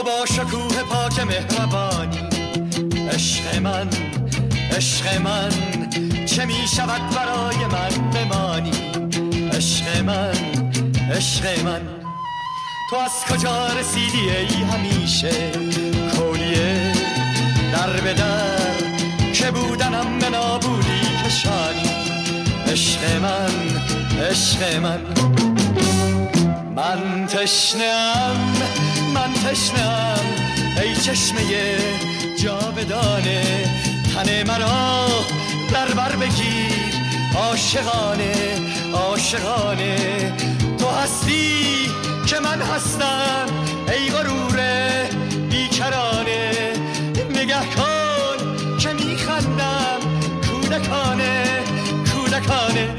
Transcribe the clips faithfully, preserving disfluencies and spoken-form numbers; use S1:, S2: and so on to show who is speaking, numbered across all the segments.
S1: با شکوه پاک مهربانی، عشق من عشق من چه می شود برای من بمانی، عشق من عشق من تو از کجا رسیدی ای همیشه کولیه در به در که بودنم به نابودی کشانی، عشق من عشق من من تشنم من تشنم ای چشمه جاودانه، تن مرا در بر بگیر عاشقانه عاشقانه، تو هستی که من هستم ای غرور بیکرانه، نگه کن که میخندم کودکانه کودکانه.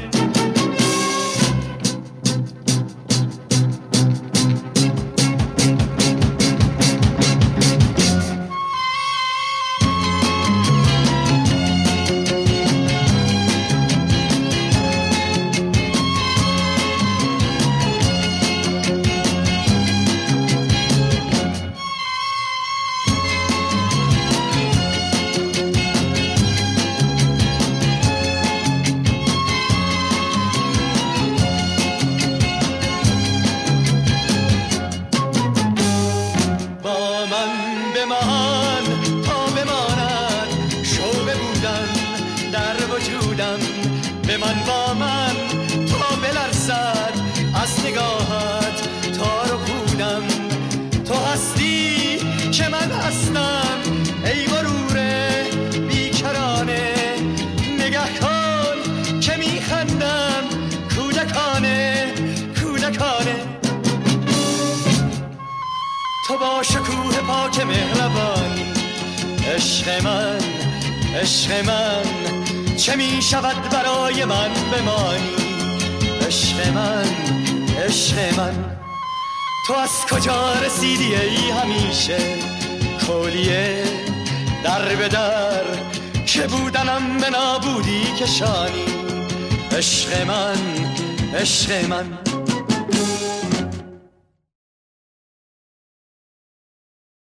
S1: تو با شکوه پاک مهربانی، عشق من عشق من چه می شود برای من بمانی، عشق من عشق من تو از کجا رسیدی ای همیشه کولیه در به در که بودنم به نابودی کشانی، عشق من عشق من